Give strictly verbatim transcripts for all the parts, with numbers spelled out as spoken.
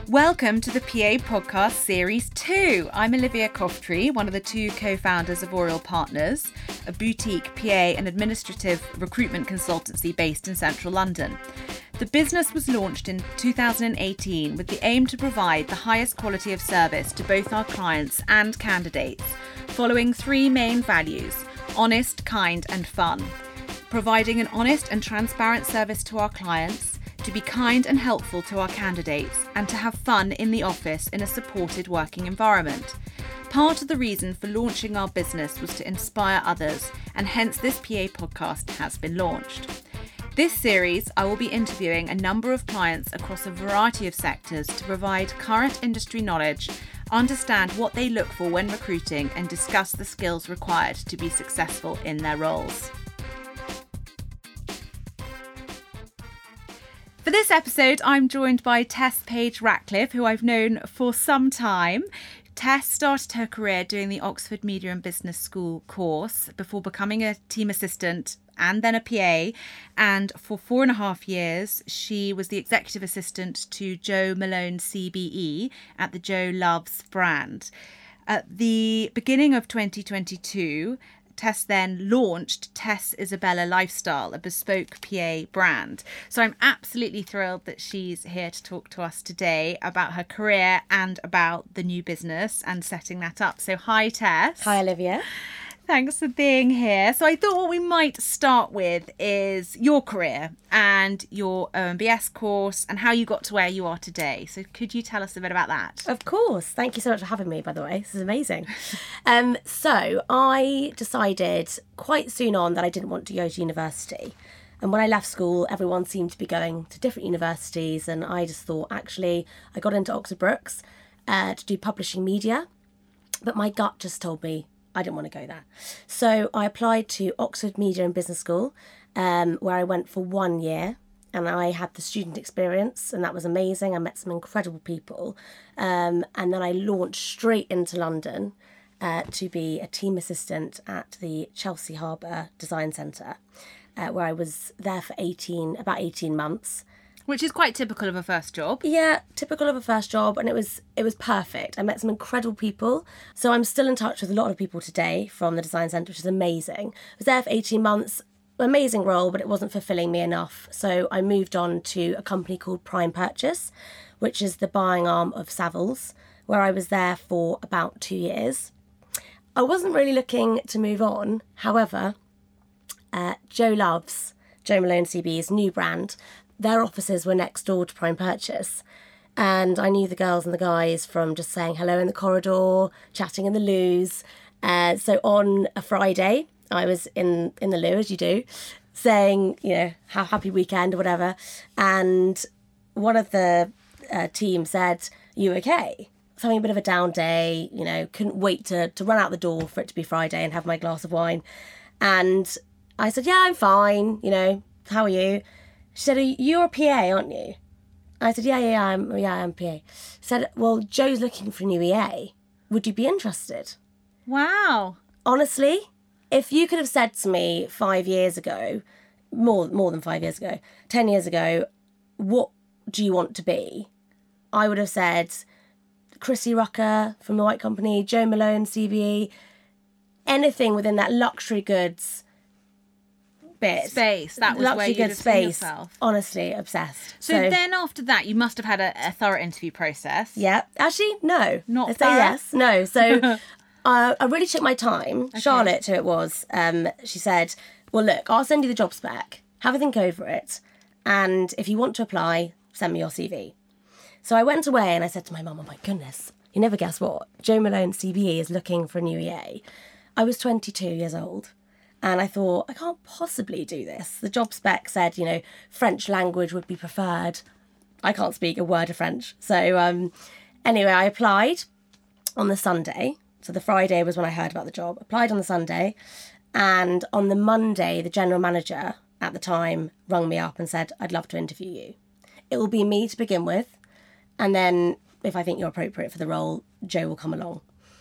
Welcome to the P A Podcast Series two. I'm Olivia Coftree, one of the two co-founders of Oriel Partners, a boutique P A and administrative recruitment consultancy based in central London. The business was launched in two thousand eighteen with the aim to provide the highest quality of service to both our clients and candidates, following three main values: honest, kind and fun. Providing an honest and transparent service to our clients, to be kind and helpful to our candidates, and to have fun in the office in a supported working environment. Part of the reason for launching our business was to inspire others, and hence this P A podcast has been launched. This series, I will be interviewing a number of clients across a variety of sectors to provide current industry knowledge, understand what they look for when recruiting, and discuss the skills required to be successful in their roles. For this episode, I'm joined by Tess Page Ratcliffe, who I've known for some time. Tess started her career doing the Oxford Media and Business School course before becoming a team assistant and then a P A. And for four and a half years, she was the executive assistant to Jo Malone C B E at the Jo Loves brand. At the beginning of twenty twenty-two, Tess then launched Tess Isabella Lifestyle, a bespoke P A brand. So I'm absolutely thrilled that she's here to talk to us today about her career and about the new business and setting that up. So hi, Tess. Hi, Olivia. Thanks for being here. So I thought what we might start with is your career and your O M B S course and how you got to where you are today. So could you tell us a bit about that? Of course. Thank you so much for having me, by the way. This is amazing. um, so I decided quite soon on that I didn't want to go to university. And when I left school, everyone seemed to be going to different universities. And I just thought, actually, I got into Oxford Brookes uh, to do publishing media. But my gut just told me I didn't want to go there. So I applied to Oxford Media and Business School, um, where I went for one year, and I had the student experience, and that was amazing. I met some incredible people. Um, and then I launched straight into London uh, to be a team assistant at the Chelsea Harbour Design Centre, uh, where I was there for eighteen, about eighteen months. Which is quite typical of a first job. Yeah, typical of a first job, and it was it was perfect. I met some incredible people. So I'm still in touch with a lot of people today from the Design Centre, which is amazing. I was there for eighteen months, amazing role, but it wasn't fulfilling me enough. So I moved on to a company called Prime Purchase, which is the buying arm of Savills, where I was there for about two years. I wasn't really looking to move on. However, uh, Jo Loves, Jo Malone C B E's new brand, their offices were next door to Prime Purchase. And I knew the girls and the guys from just saying hello in the corridor, chatting in the loos. Uh, so on a Friday, I was in, in the loo, as you do, saying, you know, have a happy weekend or whatever. And one of the uh, team said, you okay? I was having a bit of a down day, you know, couldn't wait to, to run out the door for it to be Friday and have my glass of wine. And I said, yeah, I'm fine, you know, how are you? She said, you're a P A, aren't you? I said, yeah, yeah, yeah, I'm, yeah, I'm P A. She said, well, Jo's looking for a new E A. Would you be interested? Wow. Honestly, if you could have said to me five years ago, more, more than five years ago, ten years ago, what do you want to be? I would have said Chrissy Rucker from The White Company, Jo Malone, C B E, anything within that luxury goods bit. Space. That was luxury where you goods have seen space. yourself. Honestly, obsessed. So, so then after that, you must have had a, a thorough interview process. Yeah. Actually, no. Not I say thorough? yes. No. So uh, I really took my time. Okay. Charlotte, who it was, um, she said, well, look, I'll send you the job spec. Have a think over it. And if you want to apply, send me your C V. So I went away and I said to my mum, oh my goodness, you never guess what? Jo Malone C B E is looking for a new E A. I was twenty-two years old. And I thought, I can't possibly do this. The job spec said, you know, French language would be preferred. I can't speak a word of French. So um, anyway, I applied on the Sunday. So the Friday was when I heard about the job. Applied on the Sunday. And on the Monday, the general manager at the time rung me up and said, I'd love to interview you. It will be me to begin with. And then if I think you're appropriate for the role, Jo will come along.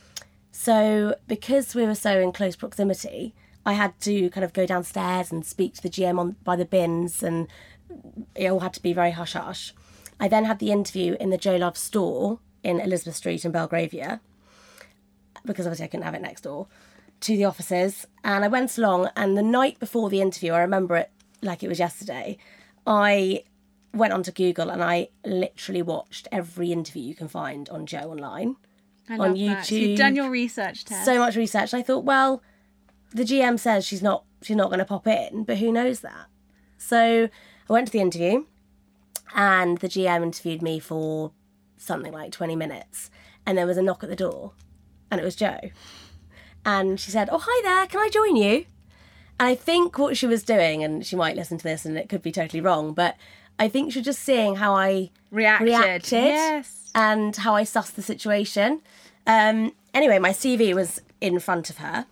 So because we were so in close proximity, I had to kind of go downstairs and speak to the G M on by the bins, and it all had to be very hush-hush. I then had the interview in the Joe Love store in Elizabeth Street in Belgravia, because obviously I couldn't have it next door to the offices. And I went along, and the night before the interview, I remember it like it was yesterday, I went onto Google and I literally watched every interview you can find on Joe online. I love on YouTube. That. So you've done your research, Tess. So much research. I thought, well, the G M says she's not she's not going to pop in, but who knows that? So I went to the interview, and the G M interviewed me for something like twenty minutes, and there was a knock at the door, and it was Joe. And she said, "Oh, hi there, can I join you?" And I think what she was doing, and she might listen to this and it could be totally wrong, but I think she was just seeing how I reacted, reacted yes, and how I sussed the situation. Um, anyway, my C V was in front of her,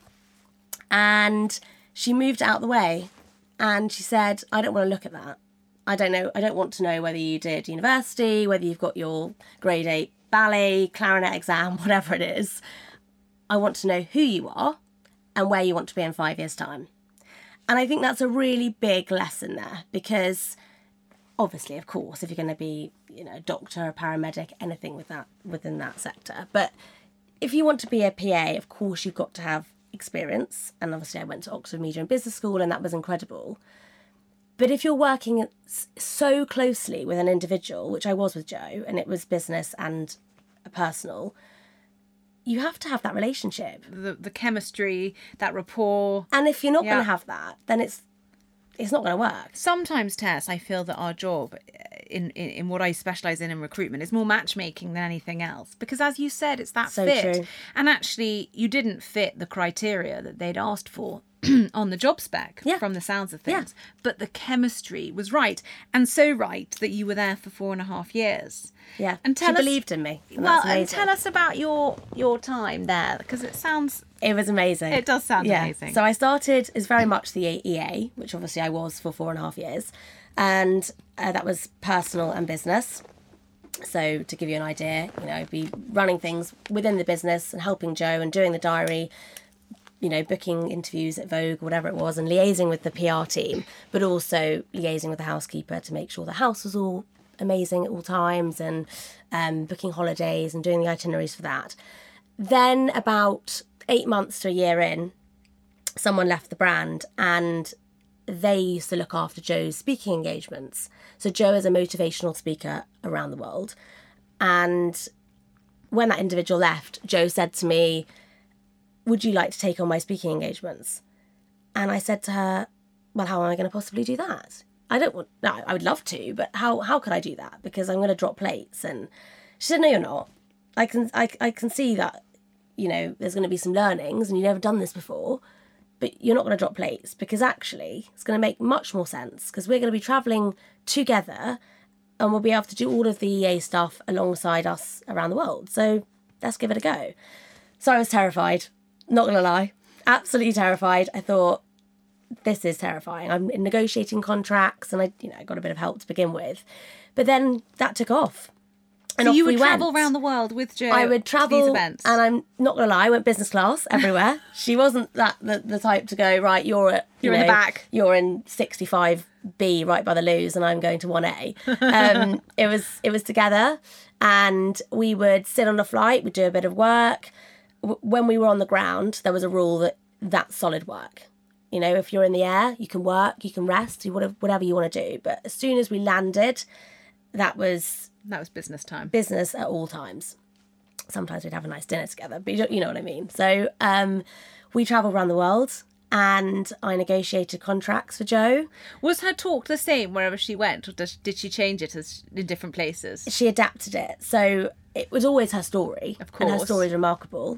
and she moved out the way, and she said, "I don't want to look at that. I don't know. I don't want to know whether you did university, whether you've got your grade eight ballet, clarinet exam, whatever it is. I want to know who you are and where you want to be in five years' time." And I think that's a really big lesson there, because obviously, of course, if you're going to be, you know, a doctor, a paramedic, anything with that within that sector. But if you want to be a P A, of course, you've got to have experience. And obviously, I went to Oxford Media and Business School, and that was incredible. But if you're working so closely with an individual, which I was with Joe, and it was business and personal, you have to have that relationship. The the chemistry, that rapport. And if you're not Yeah. going to have that, then it's it's not going to work. Sometimes, Tess, I feel that our job in, in, in what I specialise in in recruitment is more matchmaking than anything else. Because as you said, it's that So fit. true. And actually, you didn't fit the criteria that they'd asked for on the job spec, Yeah. from the sounds of Yeah. things. But the chemistry was right. And so right that you were there for four and a half years. Yeah. And tell she us, believed in me. And well, that's and amazing. tell us about your your time there, because it sounds... It was amazing. It does sound yeah. amazing. So I started as very much the E A, which obviously I was for four and a half years. And uh, that was personal and business. So to give you an idea, you know, I'd be running things within the business and helping Joe and doing the diary, you know, booking interviews at Vogue, whatever it was, and liaising with the P R team, but also liaising with the housekeeper to make sure the house was all amazing at all times, and um, booking holidays and doing the itineraries for that. Then about eight months to a year in, someone left the brand, and they used to look after Joe's speaking engagements. So Joe is a motivational speaker around the world. And when that individual left, Joe said to me, "Would you like to take on my speaking engagements?" And I said to her, "Well, how am I going to possibly do that? I don't want, no, I would love to, but how, how could I do that? Because I'm going to drop plates." And she said, "No, you're not. I can, I, I can see that, you know, there's going to be some learnings and you've never done this before, but you're not going to drop plates, because actually it's going to make much more sense, because we're going to be travelling together and we'll be able to do all of the E A stuff alongside us around the world. So let's give it a go." So I was terrified, not going to lie, absolutely terrified. I thought, this is terrifying. I'm negotiating contracts, and I, you know, I got a bit of help to begin with. But then that took off. And So off you would we travel went. around the world with Joe I would to travel, these events? and I'm not going to lie, I went business class everywhere. She wasn't that the, the type to go, right, you're at, you You're in know, the back. You're in sixty-five B right by the loos, and I'm going to one A. Um, it was it was together, and we would sit on a flight, we'd do a bit of work. W- When we were on the ground, there was a rule that that's solid work. You know, if you're in the air, you can work, you can rest, do whatever, whatever you want to do. But as soon as we landed, that was That was business time. business at all times. Sometimes we'd have a nice dinner together, but you, don't, you know what I mean. So um, we travelled around the world, and I negotiated contracts for Joe. Was her talk the same wherever she went, or does, did she change it as in different places? She adapted it. So it was always her story. Of And her course. story is remarkable.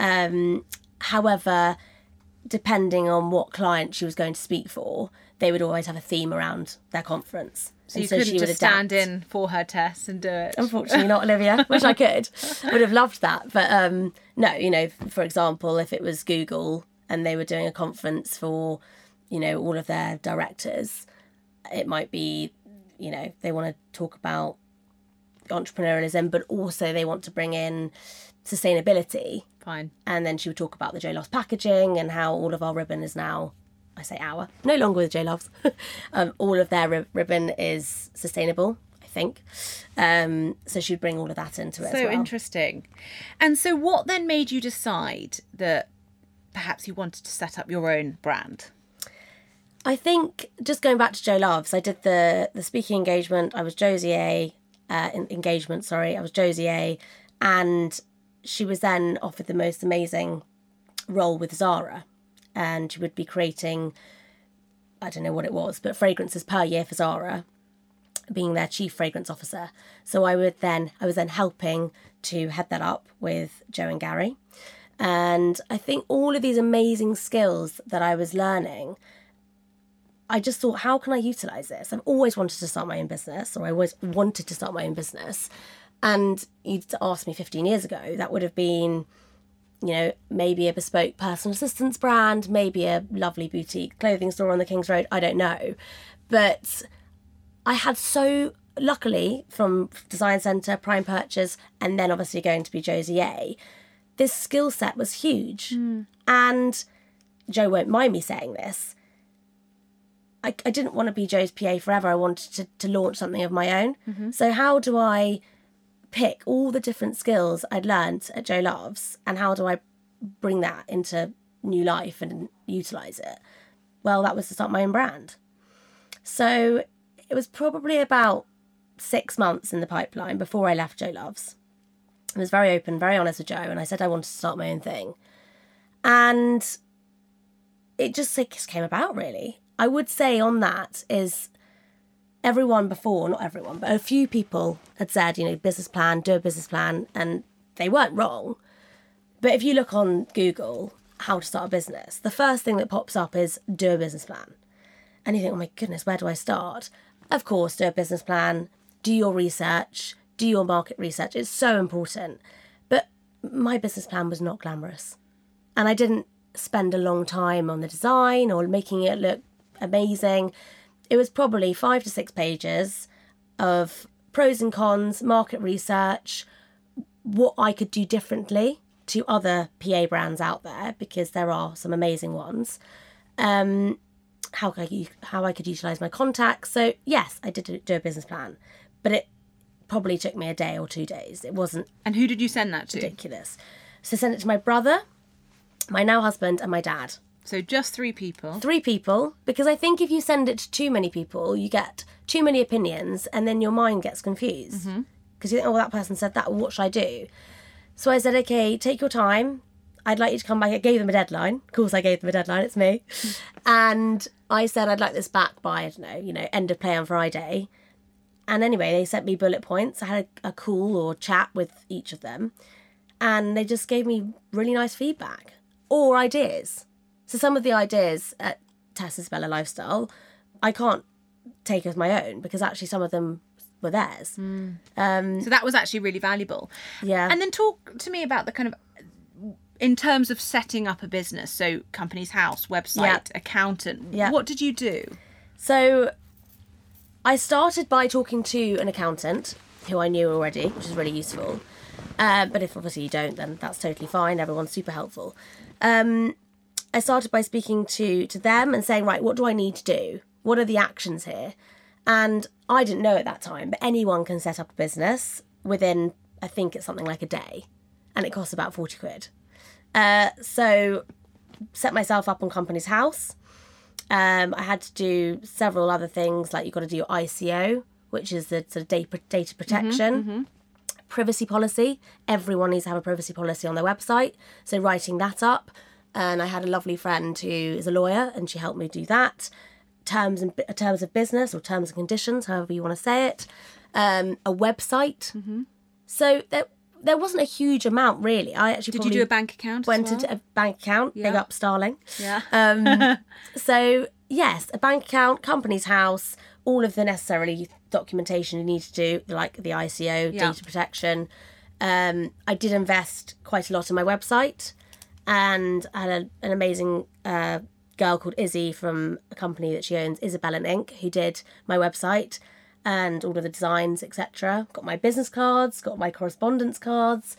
Um, however, depending on what client she was going to speak for, they would always have a theme around their conference. So you couldn't just stand in for her, Tess, and do it. Unfortunately not, Olivia. Wish I could. Would have loved that. But um, no, you know, for example, if it was Google and they were doing a conference for, you know, all of their directors, it might be, you know, they want to talk about entrepreneurialism, but also they want to bring in sustainability. Fine. And then she would talk about the J Loves packaging and how all of our ribbon is now, I say our, no longer with J Loves, um, all of their ri- ribbon is sustainable. I think. Um, so she'd bring all of that into it So as well. interesting. And so what then made you decide that perhaps you wanted to set up your own brand? I think just going back to Jo Loves, I did the the speaking engagement. I was Josie A. Uh, engagement, sorry. I was Josie A. And she was then offered the most amazing role with Zara. And she would be creating, I don't know what it was, but fragrances per year for Zara, being their chief fragrance officer. So I would then, I was then helping to head that up with Jo and Gary. And I think all of these amazing skills that I was learning, I just thought, how can I utilise this? I've always wanted to start my own business, or I always wanted to start my own business. And you'd asked me fifteen years ago, that would have been, you know, maybe a bespoke personal assistance brand, maybe a lovely boutique clothing store on the King's Road, I don't know. But I had so, luckily, from Design Centre, Prime Purchase, and then obviously going to be Josie A, this skill set was huge. Mm. And Jo won't mind me saying this, I, I didn't want to be Jo's P A forever. I wanted to, to launch something of my own. Mm-hmm. So how do I pick all the different skills I'd learned at Jo Loves, and how do I bring that into new life and utilise it? Well, that was to start my own brand. So it was probably about six months in the pipeline before I left Jo Loves. I was very open, very honest with Jo, and I said I wanted to start my own thing. And it just, it just came about, really. I would say on that is everyone before, not everyone, but a few people had said, you know, business plan, do a business plan, and they weren't wrong. But if you look on Google, how to start a business, the first thing that pops up is do a business plan. And you think, oh my goodness, where do I start? Of course, do a business plan, do your research, do your market research. It's so important. But my business plan was not glamorous. And I didn't spend a long time on the design or making it look amazing. It was probably five to six pages of pros and cons, market research, what I could do differently to other P A brands out there, because there are some amazing ones. Um, how could I, how I could utilise my contacts. So yes, I did do a business plan, but it probably took me a day or two days. It wasn't. And who did you send that to? Ridiculous. So I sent it to my brother, my now husband, and my dad. So just three people. Three people, because I think if you send it to too many people, you get too many opinions, and then your mind gets confused. Because mm-hmm. you think, oh, well, that person said that, what should I do? So I said, okay, take your time. I'd like you to come back. I gave them a deadline. Of course, I gave them a deadline. It's me. And I said, I'd like this back by, I don't know, you know, end of play on Friday. And anyway, they sent me bullet points. I had a, a call or chat with each of them. And they just gave me really nice feedback or ideas. So some of the ideas at Tess Isabella Lifestyle, I can't take as my own, because actually some of them were theirs. Mm. Um, so that was actually really valuable. Yeah. And then talk to me about the kind of, in terms of setting up a business, so company's house, website, yeah. accountant, yeah. what did you do? So I started by talking to an accountant who I knew already, which is really useful. Uh, but if obviously you don't, then that's totally fine. Everyone's super helpful. Um, I started by speaking to, to them and saying, right, what do I need to do? What are the actions here? And I didn't know at that time, but anyone can set up a business within, I think it's something like a day. And it costs about forty quid. Uh, so set myself up on Company's House. Um, I had to do several other things, like you've got to do your I C O, which is the sort of data, data protection. Mm-hmm, mm-hmm. Privacy policy. Everyone needs to have a privacy policy on their website. So writing that up. And I had a lovely friend who is a lawyer, and she helped me do that. Terms and terms of business, or terms and conditions, however you want to say it. Um, a website. Mm-hmm. So there, there wasn't a huge amount, really. I actually did you do a bank account? Went as well? into a bank account. Yeah. Big up Starling. Yeah. Um, so yes, a bank account, Company's House, all of the necessary documentation you need to do, like the I C O, yeah. data protection. Um, I did invest quite a lot in my website. And I had a, an amazing uh, girl called Izzy from a company that she owns, Isabella Incorporated, who did my website and all of the designs, et cetera. Got my business cards, got my correspondence cards,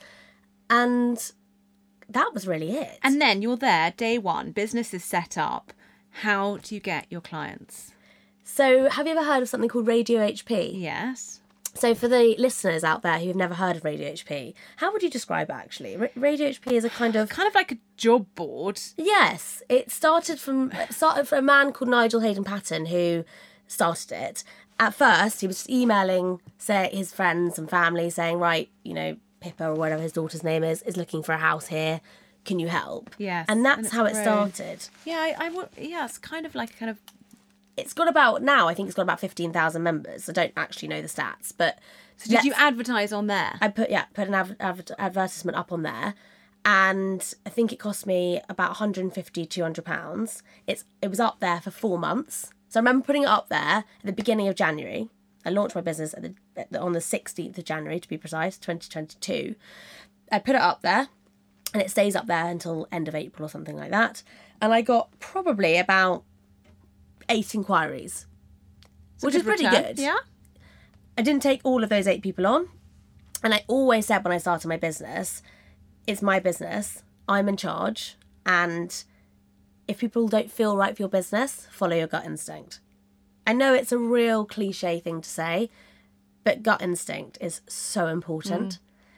and that was really it. And then you're there, day one, business is set up. How do you get your clients? So have you ever heard of something called Radio H P? Yes. So for the listeners out there who've never heard of Radio H P, how would you describe it actually? Ra- Radio H P is a kind of... Kind of like a job board. Yes. It started from, it started from a man called Nigel Hayden Patton who started it. At first, he was just emailing say, his friends and family saying, right, you know, Pippa or whatever his daughter's name is, is looking for a house here. Can you help? Yes. And that's and how it grown. started. Yeah, I, I would. Yeah, it's kind of like a kind of... It's got about, now I think it's got about fifteen thousand members. I don't actually know the stats, but... So did you advertise on there? I put, yeah, put an adver- adver- advertisement up on there. And I think it cost me about one hundred fifty, two hundred pounds. It's It was up there for four months. So I remember putting it up there at the beginning of January. I launched my business at the, at the, on the sixteenth of January, to be precise, twenty twenty-two. I put it up there, and it stays up there until end of April or something like that. And I got probably about eight inquiries, It's a which good is pretty return. good. Yeah. I didn't take all of those eight people on. And I always said when I started my business, it's my business, I'm in charge, and if people don't feel right for your business, follow your gut instinct. I know it's a real cliche thing to say, but gut instinct is so important. Mm.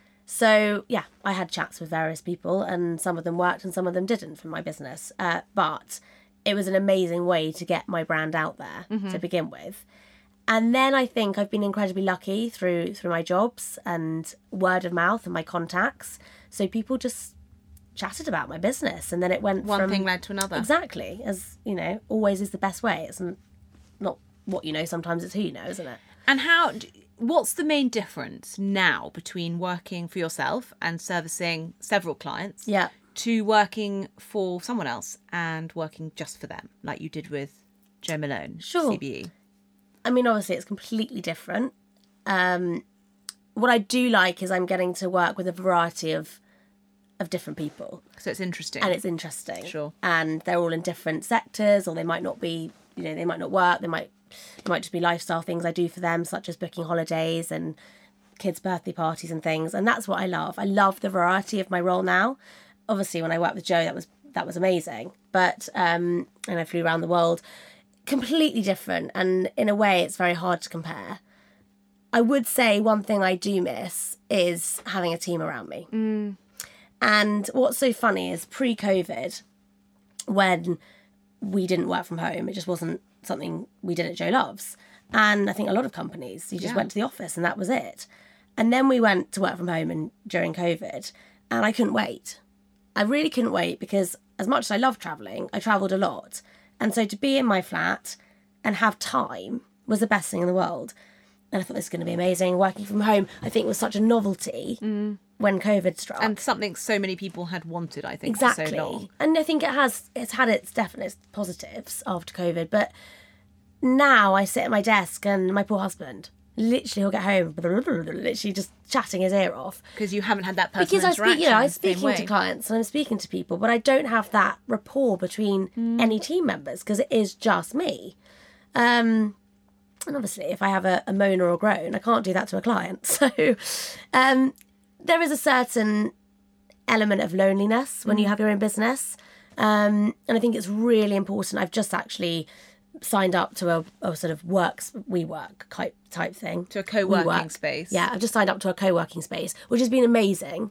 So, yeah, I had chats with various people, and some of them worked and some of them didn't for my business. Uh, but it was an amazing way to get my brand out there mm-hmm. to begin with. And then I think I've been incredibly lucky through through my jobs and word of mouth and my contacts. So people just chatted about my business, and then it went One from... thing led to another. Exactly. As, you know, always is the best way. It's not what you know, sometimes it's who you know, isn't it? And how... What's the main difference now between working for yourself and servicing several clients yeah. to working for someone else and working just for them, like you did with Jo Malone, sure. C B E? I mean, obviously, it's completely different. Um, what I do like is I'm getting to work with a variety of of different people. So it's interesting. And it's interesting. Sure. And they're all in different sectors, or they might not be, you know, they might not work. They might, it might just be lifestyle things I do for them, such as booking holidays and kids' birthday parties and things. And that's what I love. I love the variety of my role now. Obviously, when I worked with Jo, that was that was amazing. But, um, and I flew around the world. Completely different, and in a way it's very hard to compare. I would say one thing I do miss is having a team around me. Mm. And what's so funny is pre-COVID, when we didn't work from home, it just wasn't something we did at Jo Loves. And I think a lot of companies, you just yeah. went to the office and that was it. And then we went to work from home and during COVID, and I couldn't wait. I really couldn't wait, because as much as I love travelling, I travelled a lot. And so to be in my flat and have time was the best thing in the world. And I thought this was going to be amazing. Working from home, I think, was such a novelty mm. when COVID struck. And something so many people had wanted, I think, exactly. for so long. And I think it has, it's had its definite positives after COVID. But now I sit at my desk and my poor husband, literally he'll get home, literally just chatting his ear off. Because you haven't had that personal because interaction. Because I speak, you know, I'm speaking to clients and I'm speaking to people, but I don't have that rapport between mm. any team members, because it is just me. Um, and obviously, if I have a, a moan or a groan, I can't do that to a client. So um, there is a certain element of loneliness when mm. you have your own business. Um, and I think it's really important. I've just actually signed up to a, a sort of works we work type type thing, to a co-working WeWork. space. Yeah, I've just signed up to a co-working space, which has been amazing.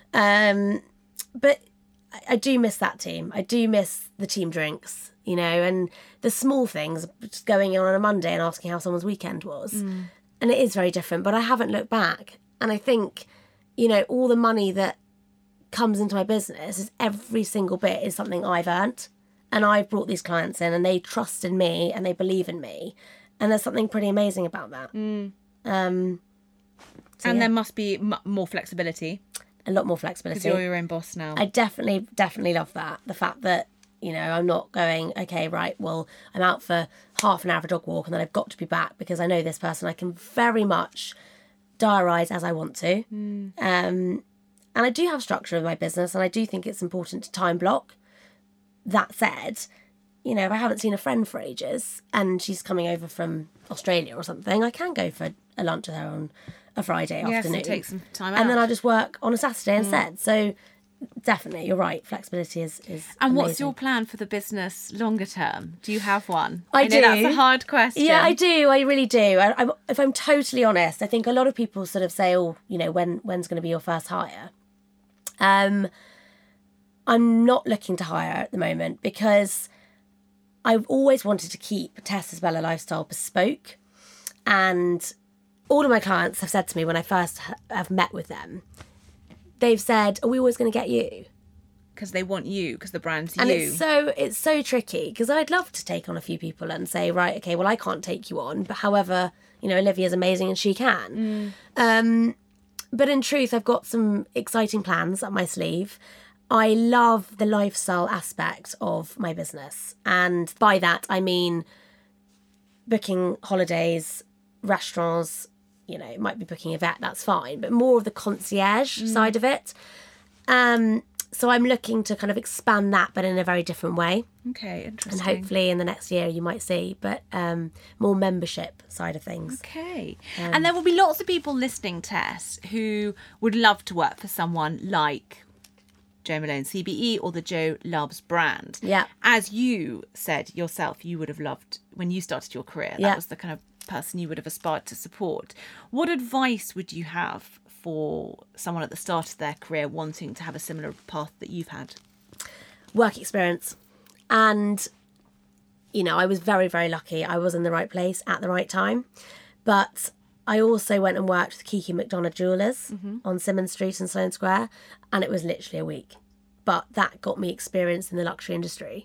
Um, but I, I do miss that team. I do miss the team drinks, you know, and the small things, just going in on a Monday and asking how someone's weekend was. Mm. And it is very different, but I haven't looked back. And I think, you know, all the money that comes into my business is every single bit is something I've earned. And I've brought these clients in and they trust in me and they believe in me. And there's something pretty amazing about that. Mm. Um, so and yeah. there must be m- more flexibility. A lot more flexibility. Because you're your own boss now. I definitely, definitely love that. The fact that, you know, I'm not going, okay, right, well, I'm out for half an hour for a dog walk and then I've got to be back because I know this person. I can very much diarise as I want to. Mm. Um, and I do have structure in my business and I do think it's important to time block. That said, you know, if I haven't seen a friend for ages and she's coming over from Australia or something, I can go for a lunch with her on a Friday yes, afternoon. Yes, take some time out. And then I'll just work on a Saturday instead. Mm. So definitely, you're right. Flexibility is is. And amazing. What's your plan for the business longer term? Do you have one? I, I know do. That's a hard question. Yeah, I do. I really do. I, I'm, if I'm totally honest, I think a lot of people sort of say, "Oh, you know, when when's going to be your first hire?" Um, I'm not looking to hire at the moment because I've always wanted to keep Tess Isabella Lifestyle bespoke, and all of my clients have said to me when I first ha- have met with them, they've said, "Are we always going to get you?" Because they want you, because the brand's and you. And it's so it's so tricky because I'd love to take on a few people and say, right, okay, well, I can't take you on, but however, you know, Olivia's amazing and she can. Mm. Um, but in truth, I've got some exciting plans up my sleeve. I love the lifestyle aspect of my business. And by that, I mean booking holidays, restaurants, you know, it might be booking a vet, that's fine, but more of the concierge mm. side of it. Um, so I'm looking to kind of expand that, but in a very different way. Okay, interesting. And hopefully in the next year you might see, but um, more membership side of things. Okay. Um, and there will be lots of people listening, Tess, who would love to work for someone like Jo Malone C B E or the Jo Loves brand. Yeah. As you said yourself, you would have loved when you started your career. That yeah. was the kind of person you would have aspired to support. What advice would you have for someone at the start of their career wanting to have a similar path that you've had? Work experience. And, you know, I was very, very lucky. I was in the right place at the right time. But I also went and worked with Kiki McDonough Jewellers mm-hmm. on Simmons Street in Sloane Square. And it was literally a week. But that got me experience in the luxury industry.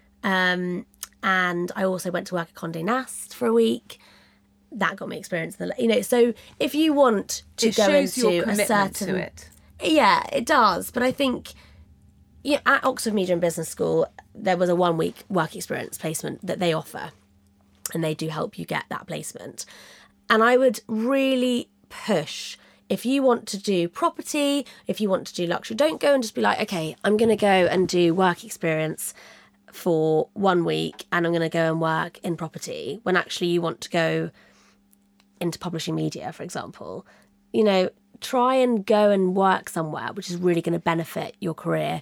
Um, and I also went to work at Condé Nast for a week. That got me experience in the, you know, so if you want to it go shows into your a certain to it. Yeah, it does. But I think yeah, at Oxford Media and Business School, there was a one week work experience placement that they offer, and they do help you get that placement. And I would really push, if you want to do property, if you want to do luxury, don't go and just be like, okay, I'm going to go and do work experience for one week and I'm going to go and work in property, when actually you want to go into publishing media, for example. You know, try and go and work somewhere which is really going to benefit your career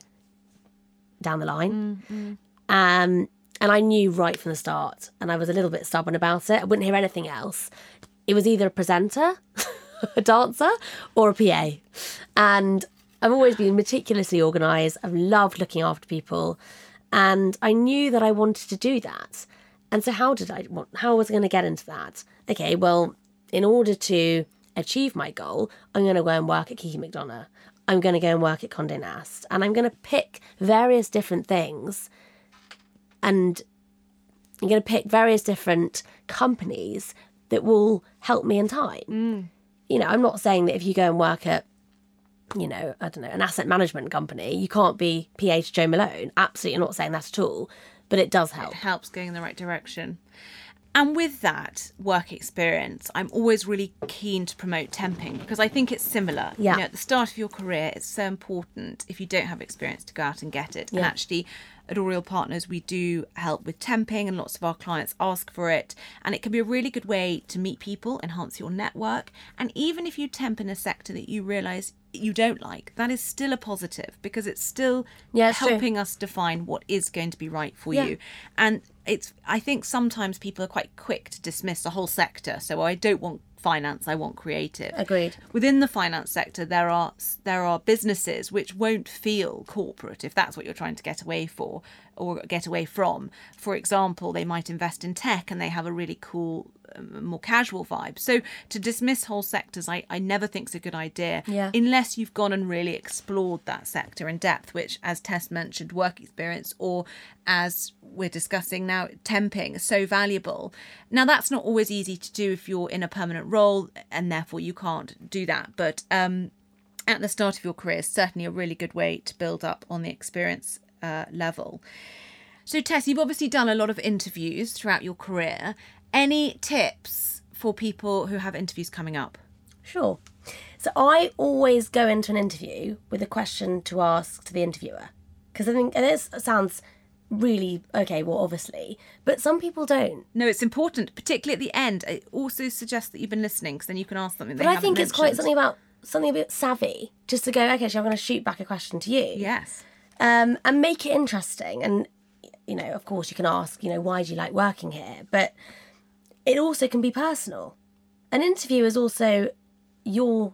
down the line. Mm-hmm. Um, and I knew right from the start, and I was a little bit stubborn about it. I wouldn't hear anything else. It was either a presenter, a dancer, or a P A. And I've always been meticulously organised. I've loved looking after people. And I knew that I wanted to do that. And so how did I want, how was I going to get into that? Okay, well, in order to achieve my goal, I'm going to go and work at Kiki McDonough. I'm going to go and work at Condé Nast. And I'm going to pick various different things. And I'm going to pick various different companies that will help me in time. Mm. You know, I'm not saying that if you go and work at, you know, I don't know, an asset management company, you can't be P A to Jo Malone. Absolutely not saying that at all. But it does help. It helps going in the right direction. And with that work experience, I'm always really keen to promote temping because I think it's similar. Yeah. You know, at the start of your career, it's so important if you don't have experience to go out and get it. Yeah. And actually, at Oriel Partners, we do help with temping and lots of our clients ask for it. And it can be a really good way to meet people, enhance your network. And even if you temp in a sector that you realise you don't like, that is still a positive because it's still yeah, it's helping true. us define what is going to be right for yeah. you. And it's, I think sometimes people are quite quick to dismiss a whole sector. So I don't want finance, I want creative. Agreed. Within the finance sector, there are there are businesses which won't feel corporate if that's what you're trying to get away for or get away from. For example, they might invest in tech and they have a really cool, um, more casual vibe. So to dismiss whole sectors, I, I never think is a good idea yeah. unless you've gone and really explored that sector in depth, which, as Tess mentioned, work experience or as we're discussing now, temping is so valuable. Now, that's not always easy to do if you're in a permanent role and therefore you can't do that. But um, at the start of your career is certainly a really good way to build up on the experience uh, level. So, Tess, you've obviously done a lot of interviews throughout your career. Any tips for people who have interviews coming up? Sure. So I always go into an interview with a question to ask to the interviewer. Because I think, and this sounds really, okay, well, obviously, but some people don't. No, it's important, particularly at the end. It also suggests that you've been listening because then you can ask something they But I haven't think it's mentioned. quite something about something a bit savvy, just to go, okay, so I'm going to shoot back a question to you. Yes. Um, and make it interesting. And, you know, of course you can ask, you know, why do you like working here? But it also can be personal. An interview is also your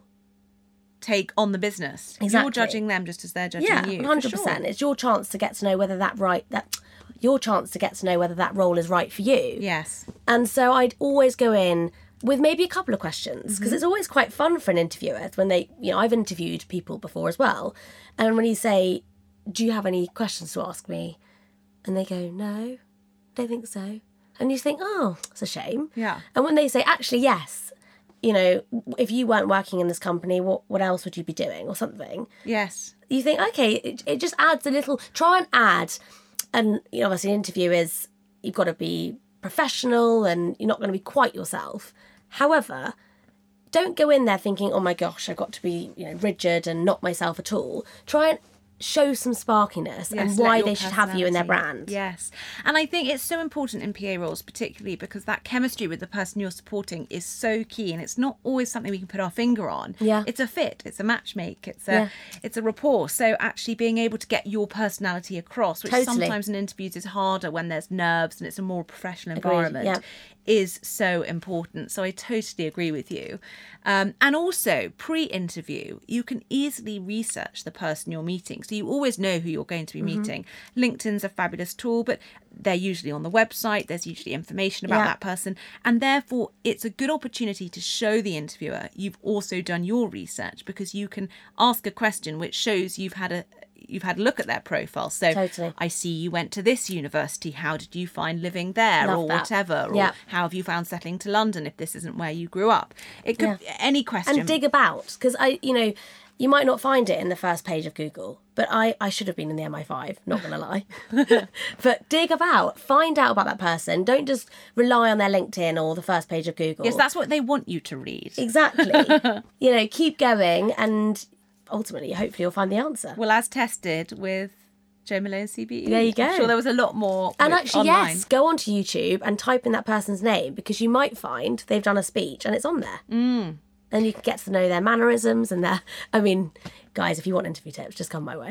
take on the business. Exactly. You're judging them just as they're judging yeah, you. one hundred percent. Sure. It's your chance to get to know whether that right that your chance to get to know whether that role is right for you. Yes. And so I'd always go in with maybe a couple of questions, because Mm-hmm. it's always quite fun for an interviewer when they, you know, I've interviewed people before as well. And when you say, do you have any questions to ask me? And they go, no, don't think so. And you think, oh, it's a shame. Yeah. And when they say, actually, yes, you know, if you weren't working in this company, what, what else would you be doing or something? Yes. You think, okay, it, it just adds a little, try and add. And, you know, obviously an interview is, you've got to be professional and you're not going to be quite yourself. However, don't go in there thinking, oh my gosh, I've got to be, you know, rigid and not myself at all. Try and show some sparkiness Yes, and let why your they should have you in their personality- brand. Yes. And I think it's so important in P A roles, particularly because that chemistry with the person you're supporting is so key, and it's not always something we can put our finger on. Yeah. It's a fit, it's a matchmake, it's a Yeah. it's a rapport. So actually being able to get your personality across, which Totally. sometimes in interviews is harder when there's nerves and it's a more professional Agreed, environment. yeah. Is so important. So I totally agree with you. Um, and also, pre-interview, you can easily research the person you're meeting. So you always know who you're going to be Mm-hmm. meeting. LinkedIn's a fabulous tool, but they're usually on the website. There's usually information about Yeah. that person. And therefore, it's a good opportunity to show the interviewer you've also done your research, because you can ask a question which shows you've had a you've had a look at their profile. So Totally. I see you went to this university. How did you find living there? Love or that. whatever. Or Yeah. how have you found settling to London if this isn't where you grew up? It could Yeah. any question. And dig about, because I, you know, you might not find it in the first page of Google, but I, I should have been in the M I five, not going to lie. But dig about, find out about that person. Don't just rely on their LinkedIn or the first page of Google. Yes, that's what they want you to read. Exactly. You know, keep going, and ultimately, hopefully you'll find the answer. Well, as tested with Jo Malone C B E. There you go. I'm sure there was a lot more And with- actually, online. yes, go onto YouTube and type in that person's name, because you might find they've done a speech and it's on there. Mm. And you can get to know their mannerisms and their... I mean, guys, if you want interview tips, just come my way.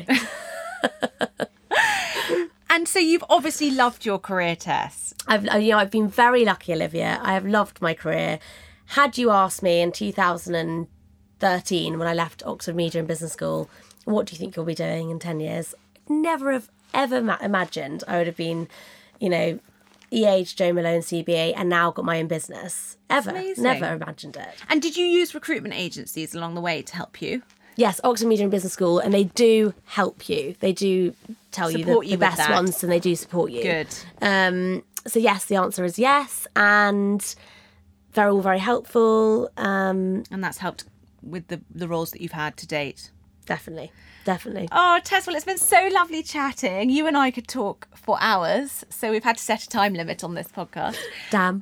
And so you've obviously loved your career, Tess. I've, you know, I've been very lucky, Olivia. I have loved my career. Had you asked me in two thousand thirteen, when I left Oxford Media and Business School, what do you think you'll be doing in ten years? Never have ever ma- imagined I would have been, you know, E H, Jo Malone, C B A, and now got my own business. Ever. amazing. Never imagined it. And did you use recruitment agencies along the way to help you? Yes, Oxford Media and Business School, and they do help you. They do tell you the, Support you the with best that. ones, and they do support you. Good. Um, so yes, the answer is yes, and they're all very helpful. Um, And that's helped with the, the roles that you've had to date. definitely, definitely. Oh, Tess, well, it's been so lovely chatting. You and I could talk for hours, so we've had to set a time limit on this podcast. Damn.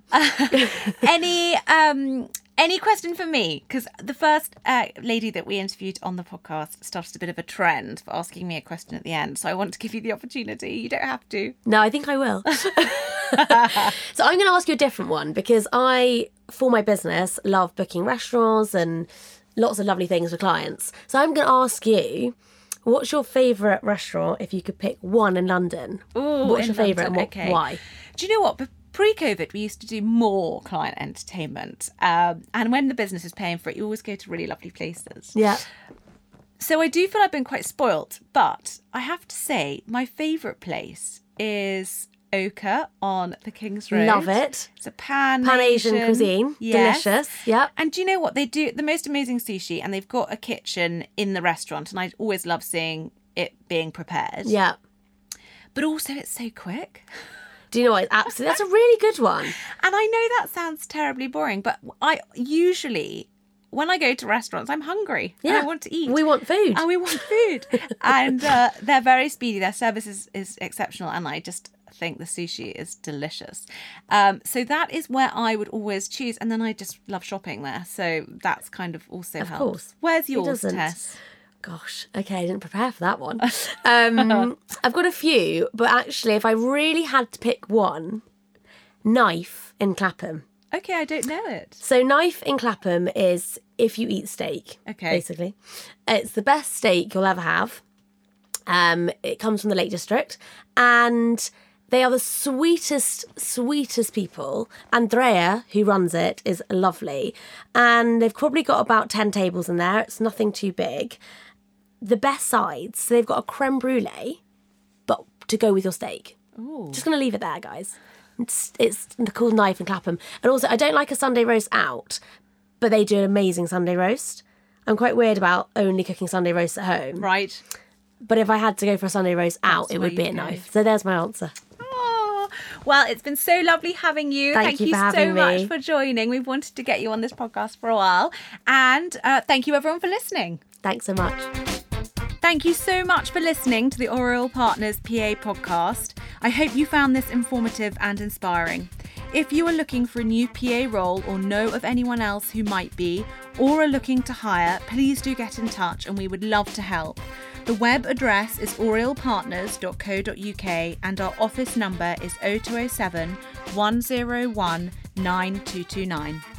any um any question for me? Because the first uh, lady that we interviewed on the podcast started a bit of a trend for asking me a question at the end. So I want to give you the opportunity. You don't have to. No, I think I will. So I'm going to ask you a different one, because I, for my business, love booking restaurants and lots of lovely things for clients. So I'm going to ask you, what's your favourite restaurant if you could pick one in London? Ooh, what's in your favourite and London, what, okay. why? Do you know what? Be- Pre-COVID, we used to do more client entertainment. Um, and when the business is paying for it, you always go to really lovely places. Yeah. So I do feel I've been quite spoilt, but I have to say my favourite place is Ochre on the King's Road. Love it. It's a pan Pan-Asian cuisine. Yes. Delicious. Yep. And do you know what? They do the most amazing sushi, and they've got a kitchen in the restaurant, and I always love seeing it being prepared. Yeah. But also it's so quick. Do you know what? Absolutely. That's a really good one. And I know that sounds terribly boring, but I usually, when I go to restaurants, I'm hungry. And Yeah. I want to eat. We want food. And we want food. and uh, they're very speedy. Their service is, is exceptional. And I just think the sushi is delicious. Um, so that is where I would always choose. And then I just love shopping there. So that's kind of also Of helps. course. Where's Who yours, doesn't? Tess? Gosh, okay, I didn't prepare for that one. Um, I've got a few, but actually, if I really had to pick one, Knife in Clapham. Okay, I don't know it. So Knife in Clapham is if you eat steak, Okay. basically. It's the best steak you'll ever have. Um, it comes from the Lake District, and they are the sweetest, sweetest people. Andrea, who runs it, is lovely. And they've probably got about ten tables in there. It's nothing too big. The best sides. So they've got a creme brulee, but to go with your steak. Ooh. Just going to leave it there, guys. It's, it's called Knife and Clapham. And also, I don't like a Sunday roast out, but they do an amazing Sunday roast. I'm quite weird about only cooking Sunday roasts at home. Right. But if I had to go for a Sunday roast out, That's it where would be you a go. Knife. So there's my answer. Oh, well, it's been so lovely having you. Thank you you for so having much me. for joining. We've wanted to get you on this podcast for a while. And uh, thank you, everyone, for listening. Thanks so much. Thank you so much for listening to the Oriel Partners P A podcast. I hope you found this informative and inspiring. If you are looking for a new P A role or know of anyone else who might be, or are looking to hire, please do get in touch and we would love to help. The web address is oriel partners dot co dot uk and our office number is oh two oh seven, one oh one, nine two two nine.